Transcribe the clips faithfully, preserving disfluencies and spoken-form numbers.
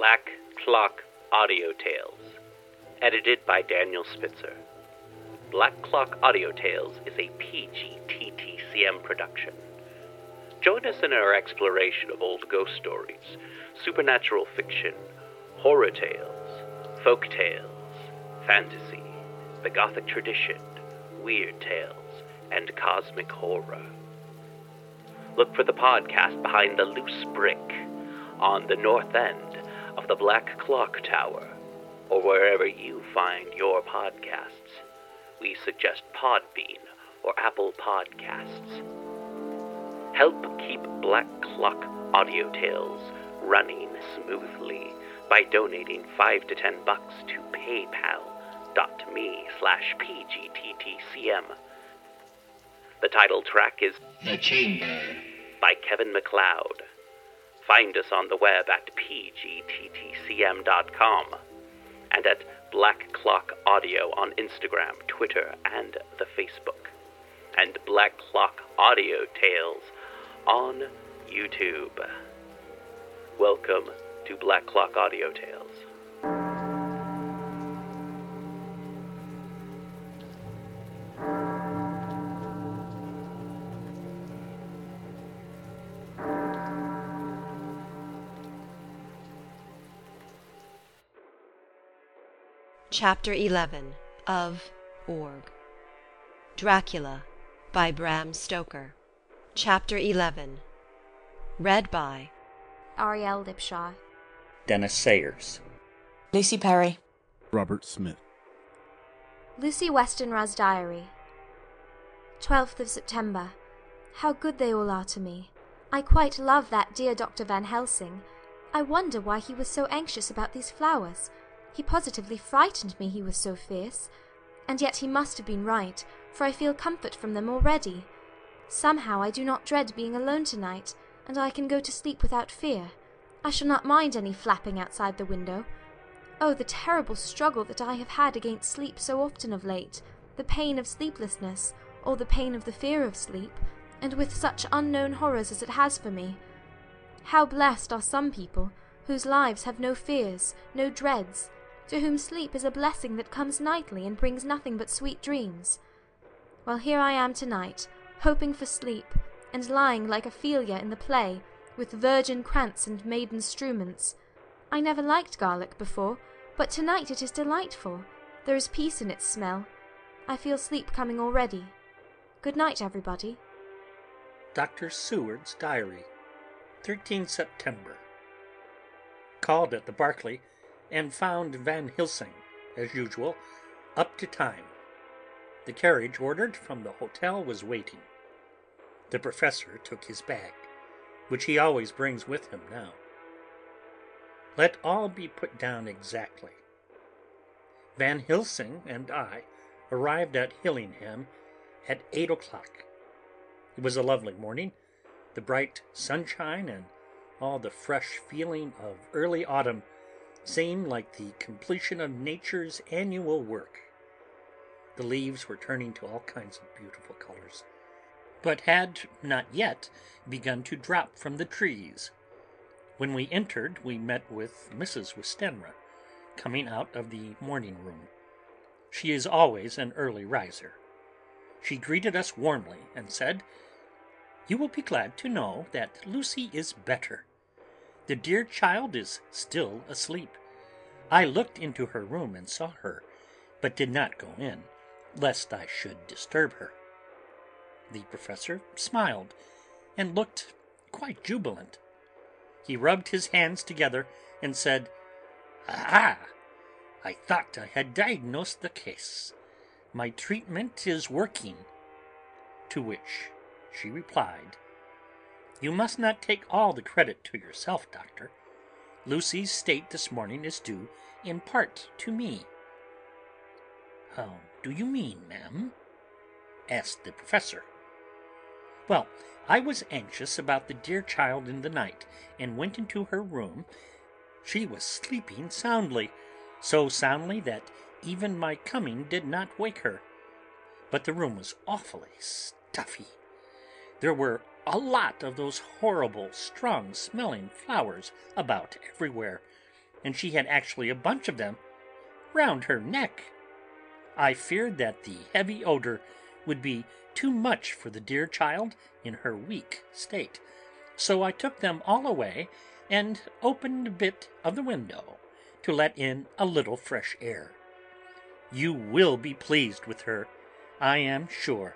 Black Clock Audio Tales, edited by Daniel Spitzer. Black Clock Audio Tales is a P G T T C M production. Join us in our exploration of old ghost stories, supernatural fiction, horror tales, folk tales, fantasy, the Gothic tradition, weird tales, and cosmic horror. Look for the podcast Behind the Loose Brick on the north end of the Black Clock Tower, or wherever you find your podcasts. We suggest Podbean or Apple Podcasts. Help keep Black Clock Audio Tales running smoothly by donating five to ten bucks to paypal.me slash pgttcm. The title track is The Chamber by Kevin MacLeod. Find us on the web at p g t t c m dot com and at Black Clock Audio on Instagram, Twitter, and the Facebook, and Black Clock Audio Tales on YouTube. Welcome to Black Clock Audio Tales. Chapter eleven of Org. Dracula by Bram Stoker. Chapter eleven. Read by Ariel Lipshaw, Dennis Sayers, Lucy Perry, Robert Smith. Lucy Westenra's Diary. twelfth of September. How good they all are to me. I quite love that dear Doctor Van Helsing. I wonder why he was so anxious about these flowers. He positively frightened me, he was so fierce. And yet he must have been right, for I feel comfort from them already. Somehow I do not dread being alone tonight, and I can go to sleep without fear. I shall not mind any flapping outside the window. Oh, the terrible struggle that I have had against sleep so often of late, the pain of sleeplessness, or the pain of the fear of sleep, and with such unknown horrors as it has for me. How blessed are some people, whose lives have no fears, no dreads, to whom sleep is a blessing that comes nightly and brings nothing but sweet dreams. Well, here I am tonight, hoping for sleep, and lying like Ophelia in the play, with virgin krantz and maiden struments. I never liked garlic before, but tonight it is delightful. There is peace in its smell. I feel sleep coming already. Good night, everybody. Doctor Seward's Diary, thirteenth September. Called at the Berkeley and found Van Helsing, as usual, up to time. The carriage ordered from the hotel was waiting. The professor took his bag, which he always brings with him now. Let all be put down exactly. Van Helsing and I arrived at Hillingham at eight o'clock. It was a lovely morning, the bright sunshine and all the fresh feeling of early autumn seemed like the completion of nature's annual work. The leaves were turning to all kinds of beautiful colors, but had not yet begun to drop from the trees. When we entered, we met with Missus Westenra, coming out of the morning room. She is always an early riser. She greeted us warmly and said, "You will be glad to know that Lucy is better. The dear child is still asleep. I looked into her room and saw her, but did not go in, lest I should disturb her." The professor smiled and looked quite jubilant. He rubbed his hands together and said, "Ah, I thought I had diagnosed the case. My treatment is working." To which she replied, "You must not take all the credit to yourself, doctor. Lucy's state this morning is due in part to me." "How do you mean, ma'am?" asked the professor. "Well, I was anxious about the dear child in the night, and went into her room. She was sleeping soundly, so soundly that even my coming did not wake her. But the room was awfully stuffy. There were a lot of those horrible, strong-smelling flowers about everywhere, and she had actually a bunch of them round her neck. I feared that the heavy odor would be too much for the dear child in her weak state, so I took them all away and opened a bit of the window to let in a little fresh air. You will be pleased with her, I am sure."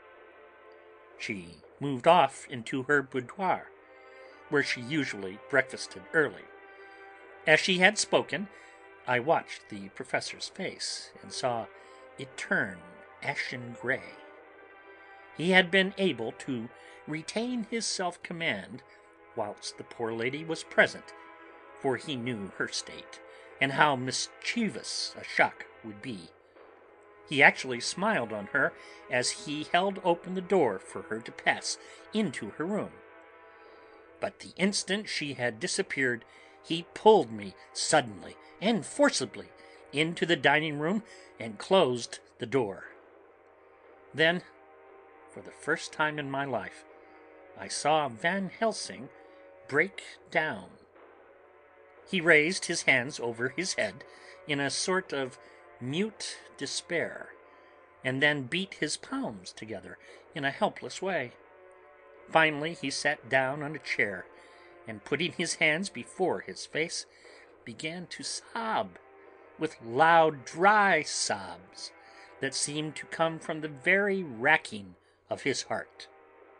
She moved off into her boudoir, where she usually breakfasted early. As she had spoken, I watched the professor's face and saw it turn ashen gray. He had been able to retain his self-command whilst the poor lady was present, for he knew her state, and how mischievous a shock would be. He actually smiled on her as he held open the door for her to pass into her room. But the instant she had disappeared, he pulled me suddenly and forcibly into the dining-room and closed the door. Then, for the first time in my life, I saw Van Helsing break down. He raised his hands over his head in a sort of mute despair, and then beat his palms together in a helpless way. Finally he sat down on a chair, and putting his hands before his face, began to sob, with loud, dry sobs that seemed to come from the very racking of his heart.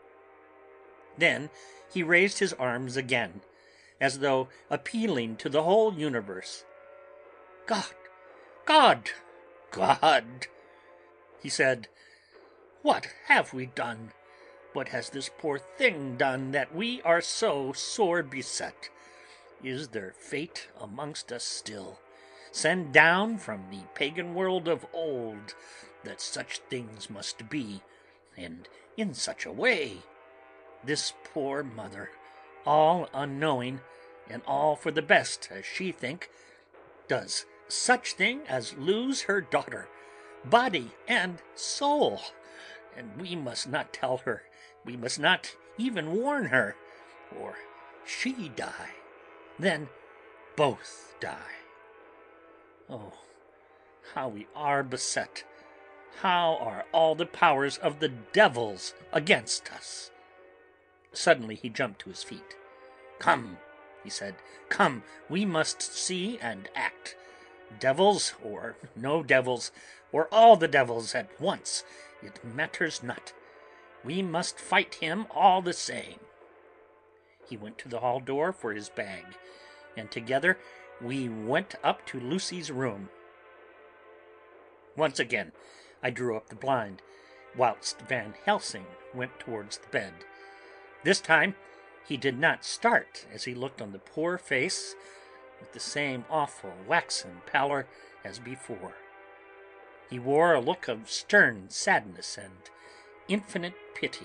Then he raised his arms again, as though appealing to the whole universe. "God, God, God," he said, "what have we done? What has this poor thing done that we are so sore beset? Is there fate amongst us still, sent down from the pagan world of old, that such things must be, and in such a way? This poor mother, all unknowing, and all for the best, as she think, does such thing as lose her daughter, body and soul, and we must not tell her, we must not even warn her, or she die, then both die. Oh, how we are beset! How are all the powers of the devils against us!" Suddenly he jumped to his feet. "Come," he said, "come, we must see and act. Devils or no devils, or all the devils at once, it matters not. We must fight him all the same." He went to the hall door for his bag, and together we went up to Lucy's room. Once again I drew up the blind, whilst Van Helsing went towards the bed. This time he did not start as he looked on the poor face, with the same awful waxen pallor as before. He wore a look of stern sadness and infinite pity.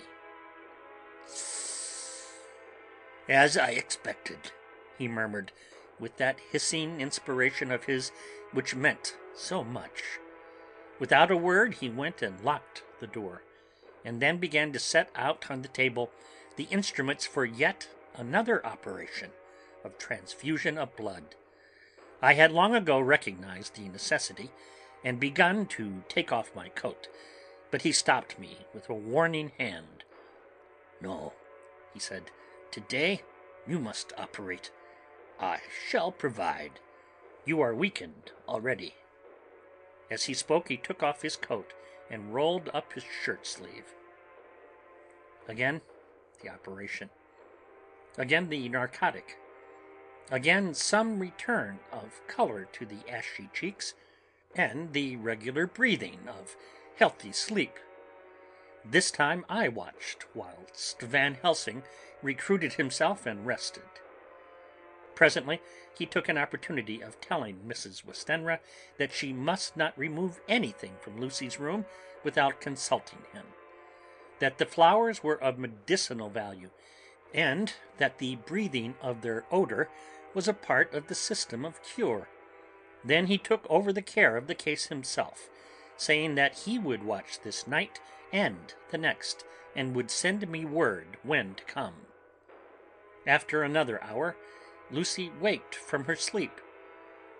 "As I expected," he murmured, with that hissing inspiration of his which meant so much. Without a word he went and locked the door, and then began to set out on the table the instruments for yet another operation of transfusion of blood. I had long ago recognized the necessity, and begun to take off my coat, but he stopped me with a warning hand. "No," he said, "today you must operate. I shall provide. You are weakened already." As he spoke he took off his coat and rolled up his shirt-sleeve. Again the operation. Again the narcotic. Again some return of colour to the ashy cheeks, and the regular breathing of healthy sleep. This time I watched whilst Van Helsing recruited himself and rested. Presently he took an opportunity of telling Missus Westenra that she must not remove anything from Lucy's room without consulting him, that the flowers were of medicinal value, and that the breathing of their odour was a part of the system of cure. Then he took over the care of the case himself, saying that he would watch this night and the next, and would send me word when to come. After another hour Lucy waked from her sleep,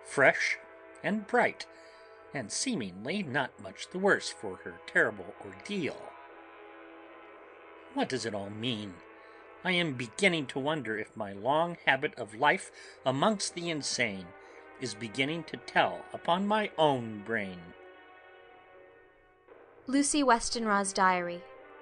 fresh and bright, and seemingly not much the worse for her terrible ordeal. What does it all mean? I am beginning to wonder if my long habit of life amongst the insane is beginning to tell upon my own brain. Lucy Westenra's Diary.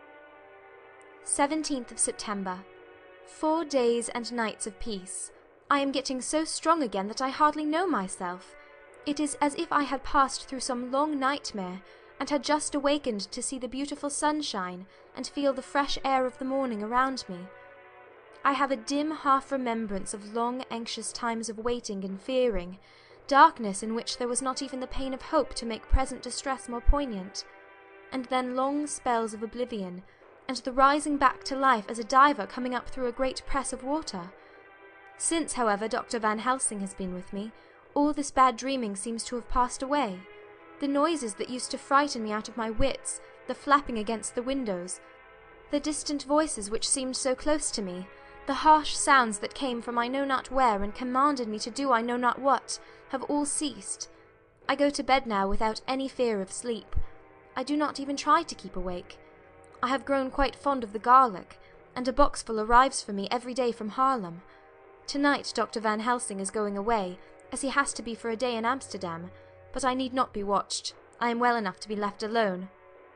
seventeenth of September. Four days and nights of peace. I am getting so strong again that I hardly know myself. It is as if I had passed through some long nightmare, and had just awakened to see the beautiful sunshine, and feel the fresh air of the morning around me. I have a dim half-remembrance of long anxious times of waiting and fearing, darkness in which there was not even the pain of hope to make present distress more poignant, and then long spells of oblivion, and the rising back to life as a diver coming up through a great press of water. Since, however, Doctor Van Helsing has been with me, all this bad dreaming seems to have passed away. The noises that used to frighten me out of my wits, the flapping against the windows, the distant voices which seemed so close to me, the harsh sounds that came from I know not where and commanded me to do I know not what, have all ceased. I go to bed now without any fear of sleep. I do not even try to keep awake. I have grown quite fond of the garlic, and a boxful arrives for me every day from Haarlem. Tonight Doctor Van Helsing is going away, as he has to be for a day in Amsterdam, but I need not be watched. I am well enough to be left alone.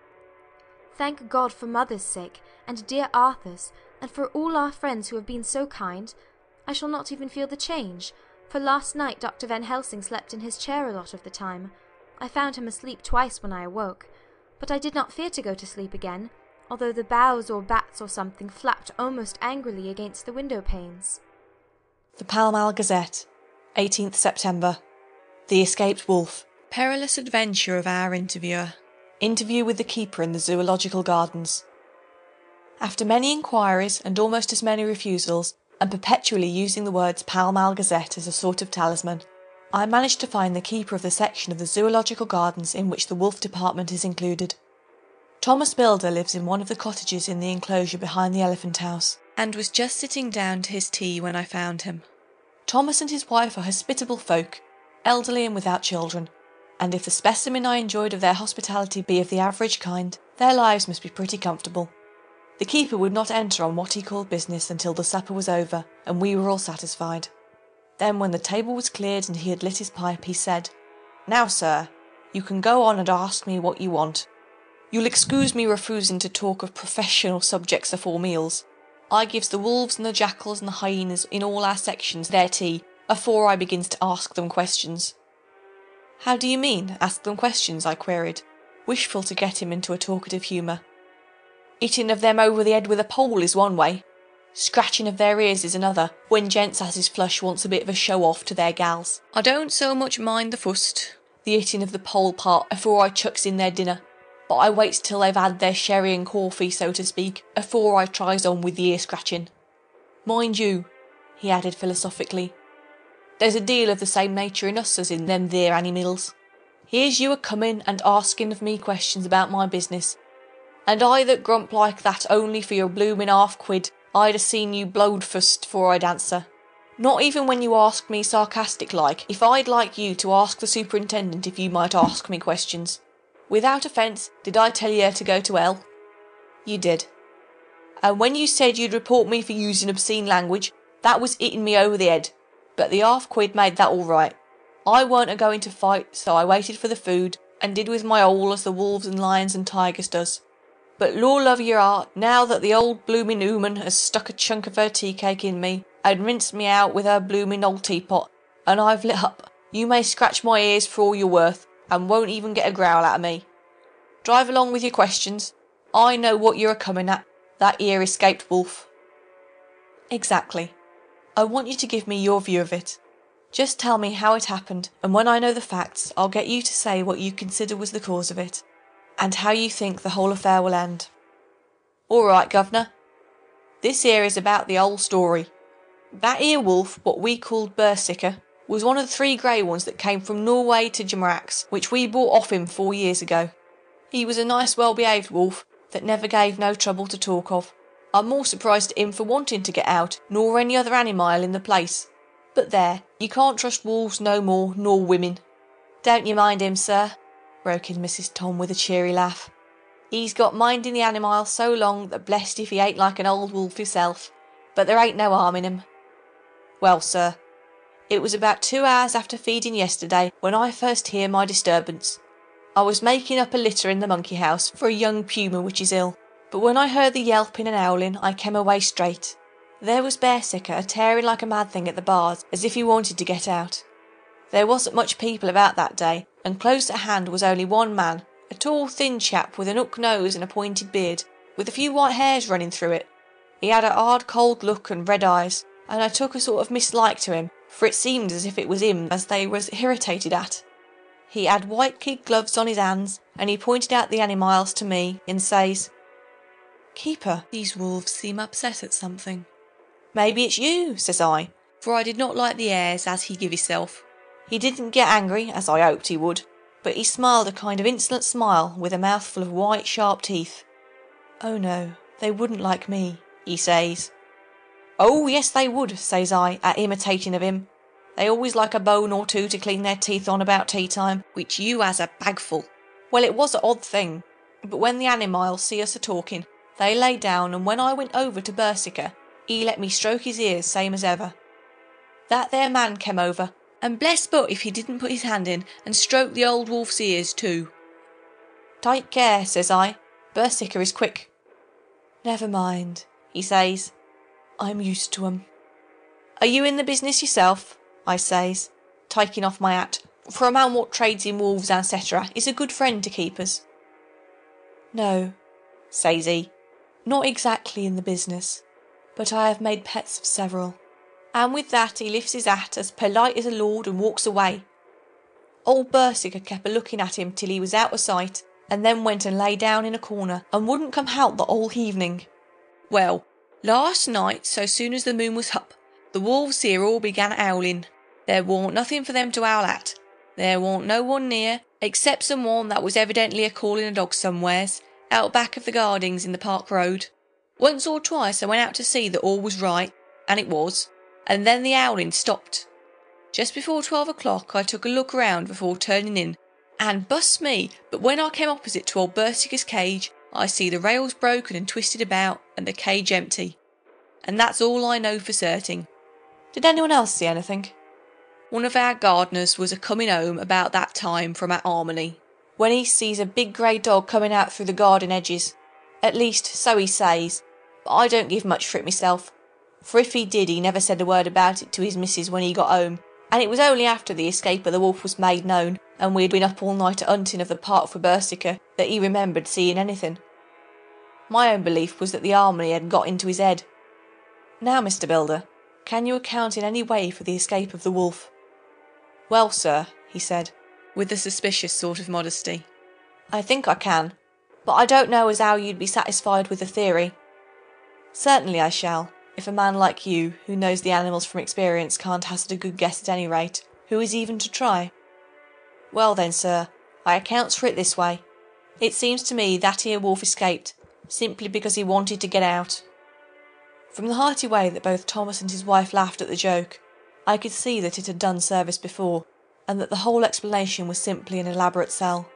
Thank God for mother's sake, and dear Arthur's, and for all our friends who have been so kind. I shall not even feel the change, for last night Doctor Van Helsing slept in his chair a lot of the time. I found him asleep twice when I awoke, but I did not fear to go to sleep again, although the boughs or bats or something flapped almost angrily against the window-panes. The Pall Mall Gazette, eighteenth September. The Escaped Wolf. Perilous adventure of our interviewer. Interview with the keeper in the Zoological Gardens. After many inquiries and almost as many refusals, and perpetually using the words Pall Mall Gazette as a sort of talisman, I managed to find the keeper of the section of the Zoological Gardens in which the wolf department is included. Thomas Milder lives in one of the cottages in the enclosure behind the Elephant House, and was just sitting down to his tea when I found him. Thomas and his wife are hospitable folk, elderly and without children, and if the specimen I enjoyed of their hospitality be of the average kind, their lives must be pretty comfortable. The keeper would not enter on what he called business until the supper was over, and we were all satisfied. Then, when the table was cleared and he had lit his pipe, he said, "Now, sir, you can go on and ask me what you want. You'll excuse me refusing to talk of professional subjects afore meals. I gives the wolves and the jackals and the hyenas in all our sections their tea afore I begins to ask them questions." "How do you mean, ask them questions?" I queried, wishful to get him into a talkative humour. "Hitting of them over the head with a pole is one way. Scratching of their ears is another, when gents as is flush wants a bit of a show-off to their gals. I don't so much mind the fust, the hitting of the pole part, afore I chucks in their dinner, but I waits till they've had their sherry and coffee, so to speak, afore I tries on with the ear-scratching. Mind you," he added philosophically, "there's a deal of the same nature in us as in them there animals. Here's you a-coming and asking of me questions about my business, and I that grump like that only for your bloomin' half-quid, I'd a seen you blowed fust afore I'd answer. Not even when you asked me sarcastic-like if I'd like you to ask the superintendent if you might ask me questions. Without offence, did I tell you to go to hell?" "You did." "And when you said you'd report me for using obscene language, that was hitting me over the head, but the half-quid made that all right. I weren't a-going to fight, so I waited for the food, and did with my all as the wolves and lions and tigers does. But lor love your heart, now that the old bloomin' ooman has stuck a chunk of her tea-cake in me, and rinsed me out with her bloomin' old teapot, and I've lit up, you may scratch my ears for all you're worth, and won't even get a growl out of me. Drive along with your questions. I know what you're a-coming at, that ere escaped wolf." "Exactly. I want you to give me your view of it. Just tell me how it happened, and when I know the facts, I'll get you to say what you consider was the cause of it, and how you think the whole affair will end." "All right, governor. This here is about the whole story. That here wolf, what we called Bersicker, was one of the three grey ones that came from Norway to Jamrax, which we bought off him four years ago. He was a nice well-behaved wolf that never gave no trouble to talk of. I'm more surprised at him for wanting to get out nor any other animal in the place, But there, you can't trust wolves no more nor women." "Don't you mind him, sir," broke in Missus Tom with a cheery laugh. "He's got minding the animile so long that blessed if he ain't like an old wolf himself. But there ain't no harm in him." "Well, sir, it was about two hours after feeding yesterday when I first hear my disturbance. I was making up a litter in the monkey house for a young puma which is ill, but when I heard the yelping and howling I came away straight. There was Bearsicker a tearing like a mad thing at the bars as if he wanted to get out. There wasn't much people about that day, and close at hand was only one man, a tall thin chap with an hook nose and a pointed beard, with a few white hairs running through it. He had a hard cold look and red eyes, and I took a sort of mislike to him, for it seemed as if it was him as they was irritated at. He had white kid gloves on his hands, and he pointed out the animals to me, and says, "Keeper, these wolves seem upset at something." "Maybe it's you," says I, for I did not like the airs as he give himself. He didn't get angry, as I hoped he would, but he smiled a kind of insolent smile with a mouthful of white sharp teeth. "Oh no, they wouldn't like me," he says. "Oh yes they would," says I, at imitating of him. "They always like a bone or two to clean their teeth on about tea time, which you has a bagful." Well, it was an odd thing, but when the animals see us a talking, they lay down, and when I went over to Bearsicker, he let me stroke his ears same as ever. That there man came over, and bless but if he didn't put his hand in and stroke the old wolf's ears too. "Take care," says I, "Bearsicker is quick." "Never mind," he says, "I'm used to 'em." "Are you in the business yourself?" I says, taking off my hat, for a man what trades in wolves, et cetera, is a good friend to keepers. "No," says he, "not exactly in the business, but I have made pets of several." And with that he lifts his hat as polite as a lord and walks away. Old Bearsicker kept a looking at him till he was out of sight, and then went and lay down in a corner and wouldn't come out the whole evening. Well, last night, so soon as the moon was up, the wolves here all began howling. There warn't nothing for them to howl at. There warn't no one near, except some one that was evidently a calling a dog somewheres, out back of the gardings in the Park Road. Once or twice I went out to see that all was right, and it was, and then the howling stopped. Just before twelve o'clock I took a look round before turning in, and bust me, but when I came opposite to old Bearsicker's cage, I see the rails broken and twisted about, and the cage empty. And that's all I know for certain. Did anyone else see anything? One of our gardeners was a-coming home about that time from our harmony, when he sees a big grey dog coming out through the garden edges. At least, so he says, but I don't give much for it myself, for if he did he never said a word about it to his missus when he got home, and it was only after the escape of the wolf was made known, and we had been up all night at hunting of the park for Bearsicker, that he remembered seeing anything. My own belief was that the harmony had got into his head. Now, Mister Builder, can you account in any way for the escape of the wolf? Well, sir, he said, with a suspicious sort of modesty, I think I can, but I don't know as how you'd be satisfied with the theory. Certainly I shall, if a man like you, who knows the animals from experience, can't hazard a good guess at any rate, who is even to try? Well then, sir, I accounts for it this way. It seems to me that here wolf escaped, simply because he wanted to get out. From the hearty way that both Thomas and his wife laughed at the joke, I could see that it had done service before, and that the whole explanation was simply an elaborate sell.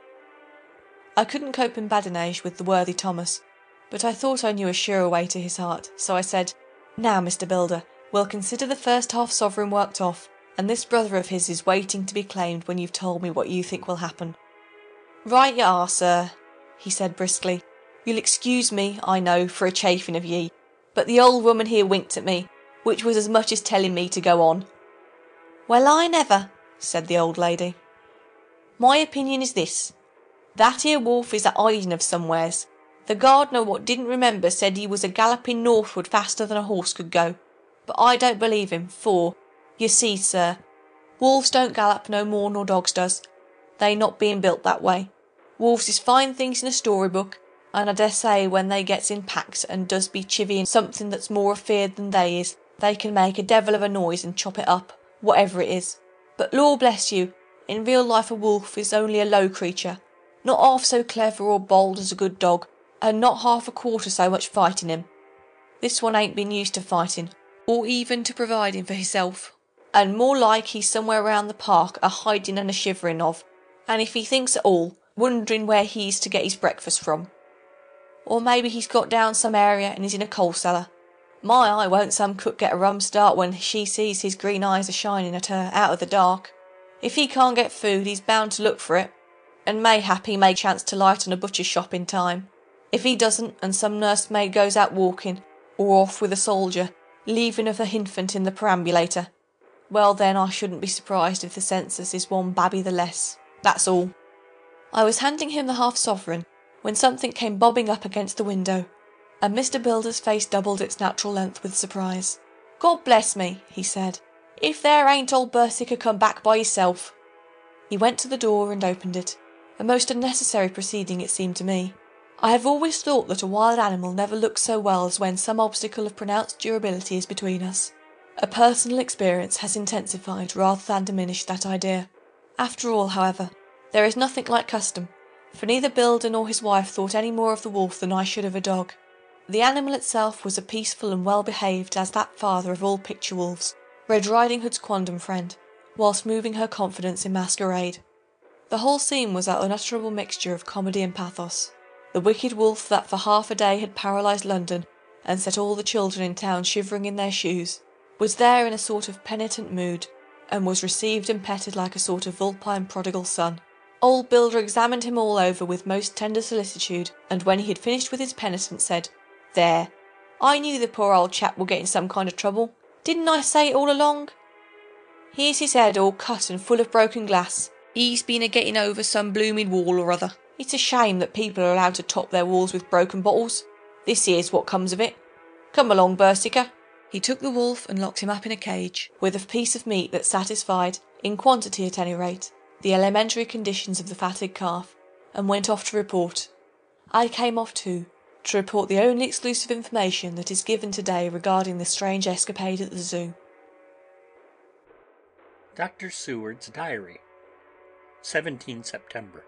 I couldn't cope in badinage with the worthy Thomas, but I thought I knew a surer way to his heart, so I said, Now, Mister Builder, we'll consider the first half sovereign worked off, and this brother of his is waiting to be claimed when you've told me what you think will happen. Right you are, sir, he said briskly. You'll excuse me, I know, for a chafing of ye, but the old woman here winked at me, which was as much as telling me to go on. Well, I never, said the old lady. My opinion is this. That here wolf is a hiding of somewheres. The gardener what didn't remember said he was a galloping northward faster than a horse could go, but I don't believe him, for, you see, sir, wolves don't gallop no more nor dogs does, they not being built that way. Wolves is fine things in a storybook, and I dessay when they gets in packs and does be chivying something that's more afeard than they is, they can make a devil of a noise and chop it up, whatever it is. But Lord bless you, in real life a wolf is only a low creature, not half so clever or bold as a good dog, and not half a quarter so much fighting him. This one ain't been used to fighting, or even to providing for hisself. and more like he's somewhere round the park a hiding and a shivering of, and if he thinks at all, wondering where he's to get his breakfast from. Or maybe he's got down some area and is in a coal cellar. My eye, won't some cook get a rum start when she sees his green eyes a shining at her out of the dark. If he can't get food, he's bound to look for it, and mayhap he may chance to light on a butcher's shop in time. If he doesn't, and some nursemaid goes out walking, or off with a soldier, leaving of the hinfant in the perambulator, well then I shouldn't be surprised if the census is one babby the less. That's all. I was handing him the half-sovereign when something came bobbing up against the window, and Mister Builder's face doubled its natural length with surprise. God bless me, he said, if there ain't old Bersica come back by hisself. He went to the door and opened it, a most unnecessary proceeding it seemed to me. I have always thought that a wild animal never looks so well as when some obstacle of pronounced durability is between us. A personal experience has intensified rather than diminished that idea. After all, however, there is nothing like custom, for neither Builder nor his wife thought any more of the wolf than I should of a dog. The animal itself was as peaceful and well-behaved as that father of all picture wolves, Red Riding Hood's quondam friend, whilst moving her confidence in masquerade. The whole scene was that unutterable mixture of comedy and pathos. The wicked wolf that for half a day had paralysed London and set all the children in town shivering in their shoes, was there in a sort of penitent mood, and was received and petted like a sort of vulpine prodigal son. Old Builder examined him all over with most tender solicitude, and when he had finished with his penitence said, "There, I knew the poor old chap would get in some kind of trouble. Didn't I say it all along? Here's his head all cut and full of broken glass. He's been a-getting over some blooming wall or other. It's a shame that people are allowed to top their walls with broken bottles. This here's what comes of it. Come along, Bersica." He took the wolf and locked him up in a cage, with a piece of meat that satisfied, in quantity at any rate, the elementary conditions of the fatted calf, and went off to report. I came off too, to report the only exclusive information that is given today regarding this strange escapade at the zoo. Doctor Seward's Diary, seventeenth September.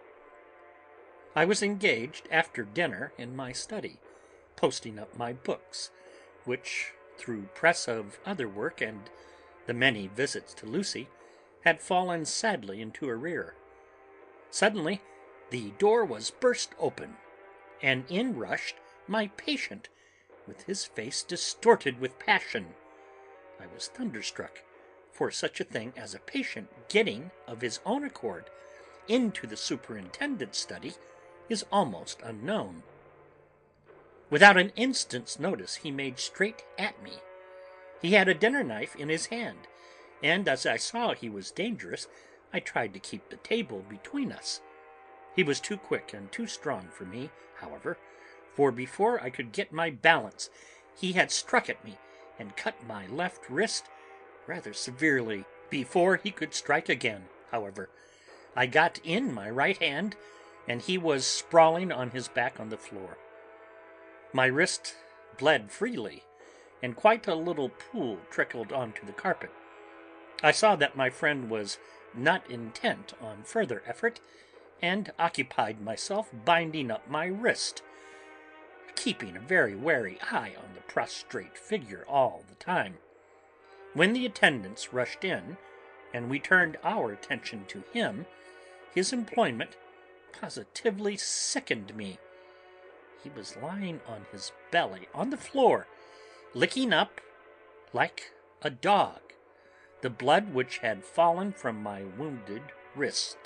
I was engaged after dinner in my study, posting up my books, which, through press of other work and the many visits to Lucy, had fallen sadly into arrear. Suddenly the door was burst open, and in rushed my patient, with his face distorted with passion. I was thunderstruck, for such a thing as a patient getting of his own accord into the superintendent's study is almost unknown. Without an instant's notice he made straight at me. He had a dinner knife in his hand, and as I saw he was dangerous, I tried to keep the table between us. He was too quick and too strong for me, however, for before I could get my balance he had struck at me and cut my left wrist rather severely. Before he could strike again, however, I got in my right hand, and he was sprawling on his back on the floor. My wrist bled freely, and quite a little pool trickled onto the carpet. I saw that my friend was not intent on further effort, and occupied myself binding up my wrist, keeping a very wary eye on the prostrate figure all the time. When the attendants rushed in, and we turned our attention to him, his employment positively sickened me. He was lying on his belly on the floor, licking up, like a dog, the blood which had fallen from my wounded wrist.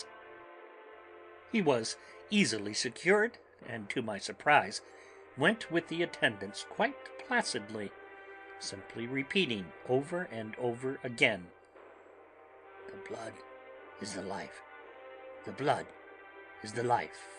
He was easily secured, and to my surprise went with the attendants quite placidly, simply repeating over and over again, "The blood is the life. The blood is the life."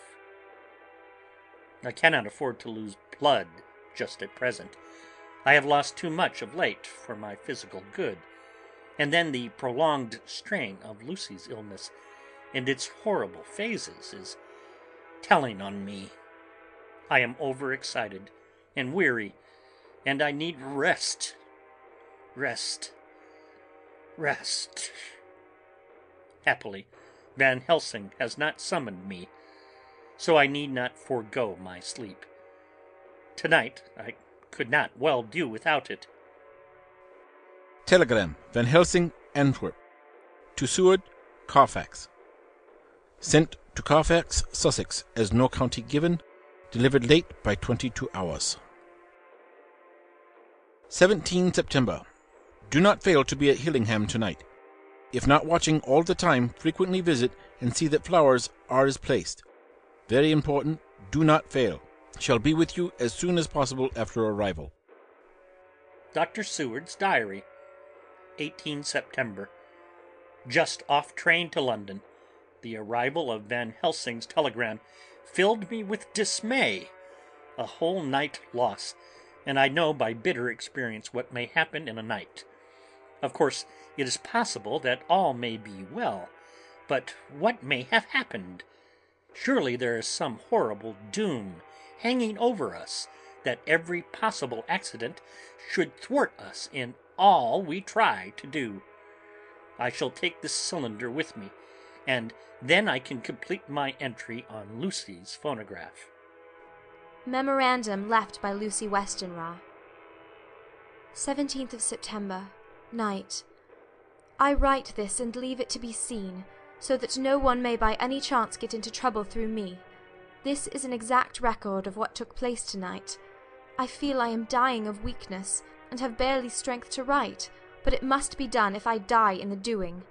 I cannot afford to lose blood just at present. I have lost too much of late for my physical good, and then the prolonged strain of Lucy's illness and its horrible phases is telling on me. I am overexcited and weary, and I need rest, rest, rest. Happily, Van Helsing has not summoned me, so I need not forego my sleep. Tonight I could not well do without it. Telegram. Van Helsing Antwerp. To Seward, Carfax. Sent to Carfax, Sussex, as no county given. Delivered late by twenty-two hours. seventeenth September. Do not fail to be at Hillingham tonight. If not watching all the time, frequently visit and see that flowers are as placed. Very important, do not fail. Shall be with you as soon as possible after arrival. Doctor Seward's Diary, eighteenth September. Just off train to London. The arrival of Van Helsing's telegram filled me with dismay. A whole night lost, and I know by bitter experience what may happen in a night. Of course, it is possible that all may be well, but what may have happened? Surely there is some horrible doom hanging over us, that every possible accident should thwart us in all we try to do. I shall take this cylinder with me, and then I can complete my entry on Lucy's phonograph. Memorandum left by Lucy Westenra. seventeenth of September, night. I write this and leave it to be seen, so that no one may by any chance get into trouble through me. This is an exact record of what took place tonight. I feel I am dying of weakness, and have barely strength to write, but it must be done if I die in the doing.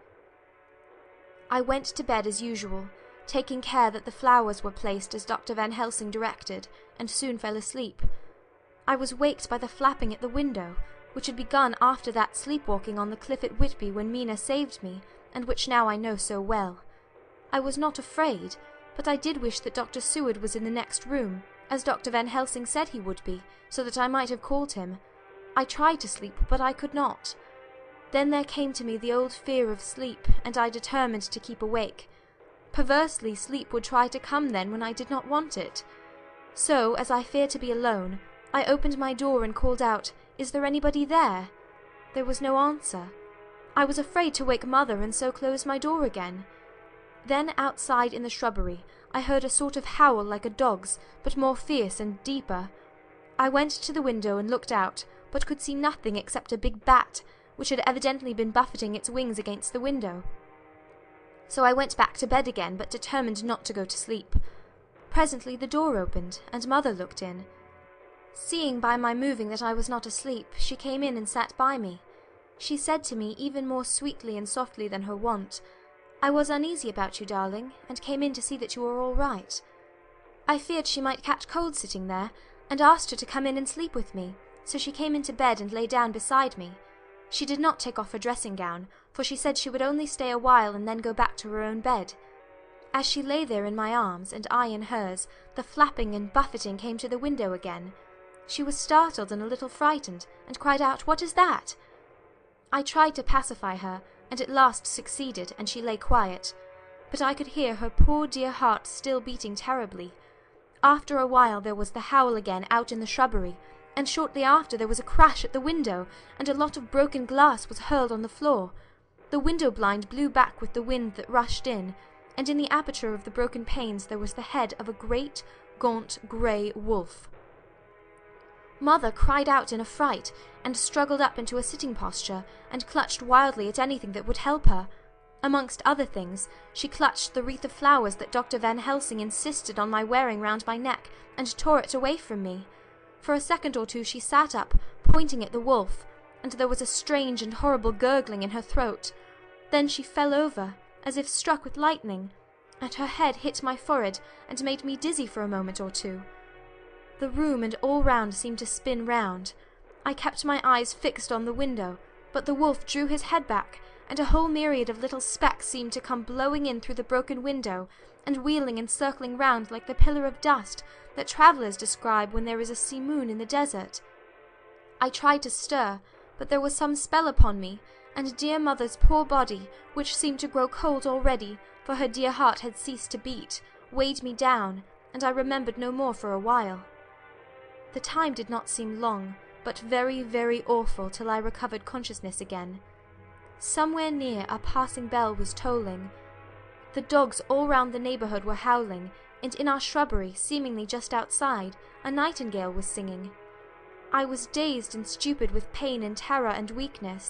I went to bed as usual, taking care that the flowers were placed as Doctor Van Helsing directed, and soon fell asleep. I was waked by the flapping at the window, which had begun after that sleepwalking on the cliff at Whitby when Mina saved me, and which now I know so well. I was not afraid, but I did wish that Doctor Seward was in the next room, as Doctor Van Helsing said he would be, so that I might have called him. I tried to sleep, but I could not. Then there came to me the old fear of sleep, and I determined to keep awake. Perversely, sleep would try to come then when I did not want it. So, as I feared to be alone, I opened my door and called out, "Is there anybody there?" There was no answer. I was afraid to wake Mother, and so closed my door again. Then outside in the shrubbery I heard a sort of howl like a dog's, but more fierce and deeper. I went to the window and looked out, but could see nothing except a big bat, which had evidently been buffeting its wings against the window. So I went back to bed again, but determined not to go to sleep. Presently the door opened, and Mother looked in. Seeing by my moving that I was not asleep, she came in and sat by me. She said to me, even more sweetly and softly than her wont, "I was uneasy about you, darling, and came in to see that you were all right." I feared she might catch cold sitting there, and asked her to come in and sleep with me, so she came into bed and lay down beside me. She did not take off her dressing gown, for she said she would only stay a while and then go back to her own bed. As she lay there in my arms, and I in hers, the flapping and buffeting came to the window again. She was startled and a little frightened, and cried out, "What is that?" I tried to pacify her, and at last succeeded, and she lay quiet. But I could hear her poor dear heart still beating terribly. After a while there was the howl again out in the shrubbery, and shortly after there was a crash at the window, and a lot of broken glass was hurled on the floor. The window blind blew back with the wind that rushed in, and in the aperture of the broken panes there was the head of a great, gaunt, grey wolf. Mother cried out in a fright, and struggled up into a sitting posture, and clutched wildly at anything that would help her. Amongst other things, she clutched the wreath of flowers that Doctor Van Helsing insisted on my wearing round my neck, and tore it away from me. For a second or two she sat up, pointing at the wolf, and there was a strange and horrible gurgling in her throat. Then she fell over, as if struck with lightning, and her head hit my forehead and made me dizzy for a moment or two. The room and all round seemed to spin round. I kept my eyes fixed on the window, but the wolf drew his head back, and a whole myriad of little specks seemed to come blowing in through the broken window, and wheeling and circling round like the pillar of dust that travellers describe when there is a sea moon in the desert. I tried to stir, but there was some spell upon me, and dear Mother's poor body, which seemed to grow cold already, for her dear heart had ceased to beat, weighed me down, and I remembered no more for a while. The time did not seem long, but very, very awful till I recovered consciousness again. Somewhere near a passing bell was tolling. The dogs all round the neighbourhood were howling, and in our shrubbery, seemingly just outside, a nightingale was singing. I was dazed and stupid with pain and terror and weakness,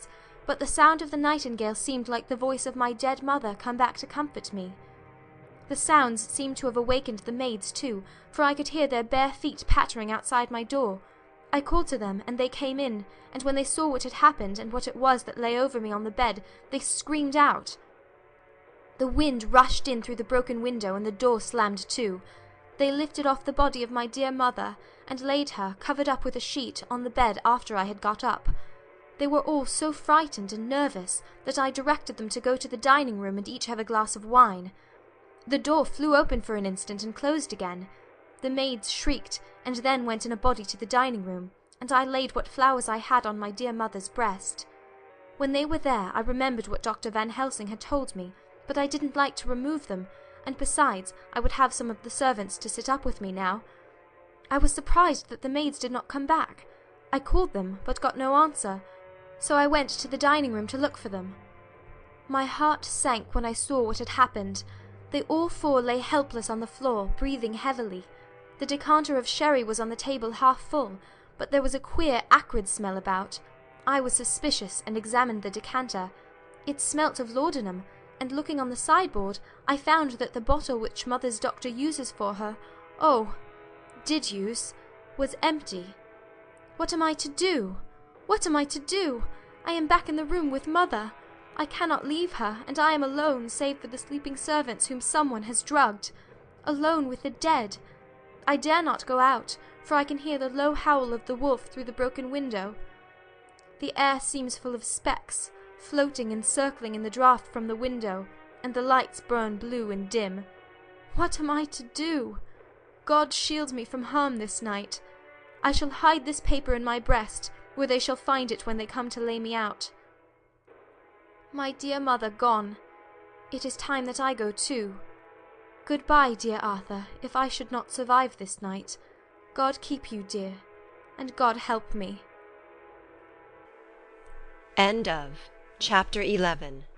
but the sound of the nightingale seemed like the voice of my dead mother come back to comfort me. The sounds seemed to have awakened the maids too, for I could hear their bare feet pattering outside my door. I called to them, and they came in, and when they saw what had happened and what it was that lay over me on the bed, they screamed out. The wind rushed in through the broken window, and the door slammed to. They lifted off the body of my dear mother, and laid her, covered up with a sheet, on the bed after I had got up. They were all so frightened and nervous that I directed them to go to the dining room and each have a glass of wine. The door flew open for an instant and closed again. The maids shrieked, and then went in a body to the dining room, and I laid what flowers I had on my dear mother's breast. When they were there, I remembered what Doctor Van Helsing had told me, but I didn't like to remove them, and besides, I would have some of the servants to sit up with me now. I was surprised that the maids did not come back. I called them, but got no answer, so I went to the dining room to look for them. My heart sank when I saw what had happened. They all four lay helpless on the floor, breathing heavily. The decanter of sherry was on the table half full, but there was a queer, acrid smell about. I was suspicious and examined the decanter. It smelt of laudanum, and looking on the sideboard, I found that the bottle which mother's doctor uses for her, oh, did use, was empty. What am I to do? What am I to do? I am back in the room with mother. I cannot leave her, and I am alone, save for the sleeping servants whom someone has drugged. Alone with the dead. I dare not go out, for I can hear the low howl of the wolf through the broken window. The air seems full of specks, floating and circling in the draught from the window, and the lights burn blue and dim. What am I to do? God shield me from harm this night. I shall hide this paper in my breast, where they shall find it when they come to lay me out. My dear mother gone. It is time that I go too. Good-bye, dear Arthur, if I should not survive this night. God keep you, dear, and God help me. End of Chapter eleven.